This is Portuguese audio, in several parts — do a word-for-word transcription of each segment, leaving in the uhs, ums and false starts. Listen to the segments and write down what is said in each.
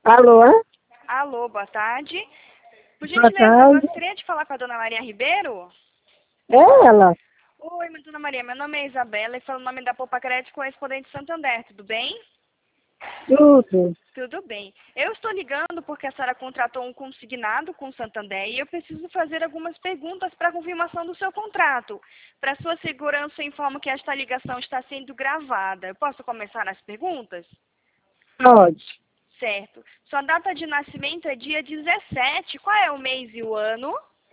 Alô? Alô, boa tarde. Por Boa gentileza, eu tarde. gostaria de falar com a dona Maria Ribeiro. É ela? Oi, dona Maria, meu nome é Isabela e falo o nome da Poupa Crédito Correspondente Santander, tudo bem? Tudo. Tudo bem. Eu estou ligando porque a senhora contratou um consignado com o Santander e eu preciso fazer algumas perguntas para confirmação do seu contrato. Para sua segurança, eu informo que esta ligação está sendo gravada. Eu posso começar as perguntas? Pode. Certo. Sua data de nascimento é dia dezessete. Qual é o mês e o ano?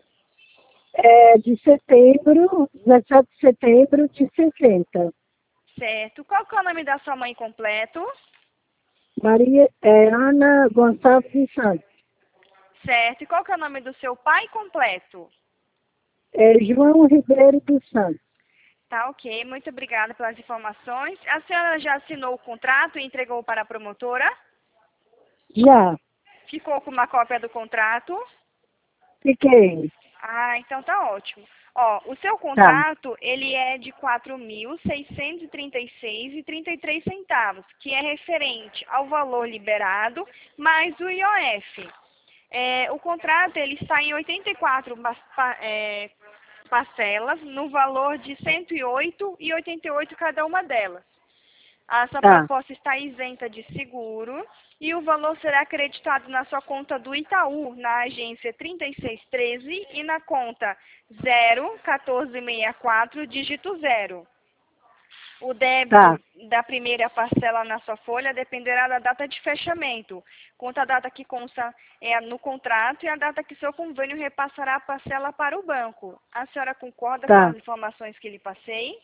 É de setembro, dezessete de setembro de sessenta. Certo. Qual que é o nome da sua mãe completo? Maria, é Ana Gonçalves dos Santos. Certo. E qual que é o nome do seu pai completo? É João Ribeiro dos Santos. Tá, ok. Muito obrigada pelas informações. A senhora já assinou o contrato e entregou para a promotora? Já. Ficou com uma cópia do contrato? Fiquei. Ah, então tá ótimo. Ó, o seu Tá. contrato, ele é de quatro mil seiscentos e trinta e seis reais e trinta e três centavos, que é referente ao valor liberado mais o I O F. É, o contrato, ele está em oitenta e quatro bas- pa- é, parcelas, no valor de cento e oito reais e oitenta e oito centavos cada uma delas. A sua Tá. proposta está isenta de seguro e o valor será acreditado na sua conta do Itaú, na agência trinta e seis treze e na conta zero um quatro seis quatro, dígito zero. O Tá. débito da primeira parcela na sua folha dependerá da data de fechamento, quanto a data que consta é no contrato e a data que seu convênio repassará a parcela para o banco. A senhora concorda com Tá. as informações que lhe passei?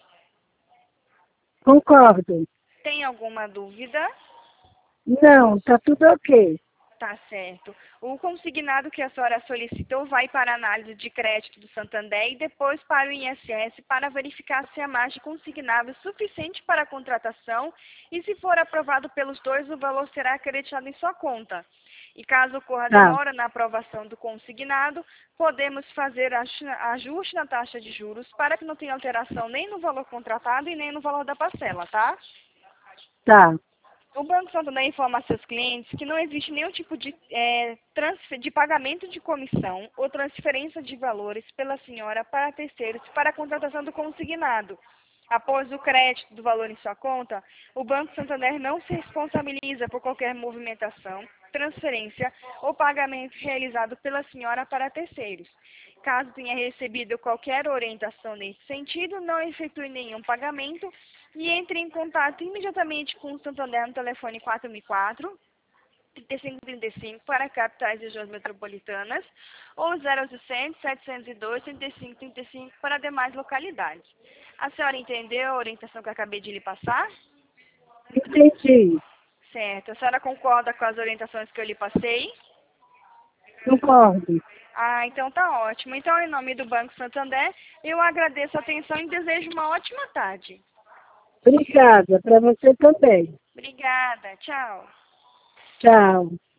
Concordo. Tem alguma dúvida? Não, tá tudo ok. Tá certo. O consignado que a senhora solicitou vai para a análise de crédito do Santander e depois para o I N S S para verificar se a margem consignada é suficiente para a contratação e, se for aprovado pelos dois, o valor será acreditado em sua conta. E caso ocorra Tá. demora na aprovação do consignado, podemos fazer ajuste na taxa de juros para que não tenha alteração nem no valor contratado e nem no valor da parcela, tá? Tá. O Banco Santander informa a seus clientes que não existe nenhum tipo de, é, transfer, de pagamento de comissão ou transferência de valores pela senhora para terceiros para a contratação do consignado. Após o crédito do valor em sua conta, o Banco Santander não se responsabiliza por qualquer movimentação, transferência ou pagamento realizado pela senhora para terceiros. Caso tenha recebido qualquer orientação nesse sentido, não efetue nenhum pagamento e entre em contato imediatamente com o Santander no telefone quatro mil e quatro, trinta e cinco trinta e cinco para capitais e regiões metropolitanas ou zero oitocentos, setecentos e dois, trinta e cinco trinta e cinco para demais localidades. A senhora entendeu a orientação que eu acabei de lhe passar? Entendi. Certo. A senhora concorda com as orientações que eu lhe passei? Concordo. Ah, então tá ótimo. Então, em nome do Banco Santander, eu agradeço a atenção e desejo uma ótima tarde. Obrigada. Para você também. Obrigada. Tchau. Tchau.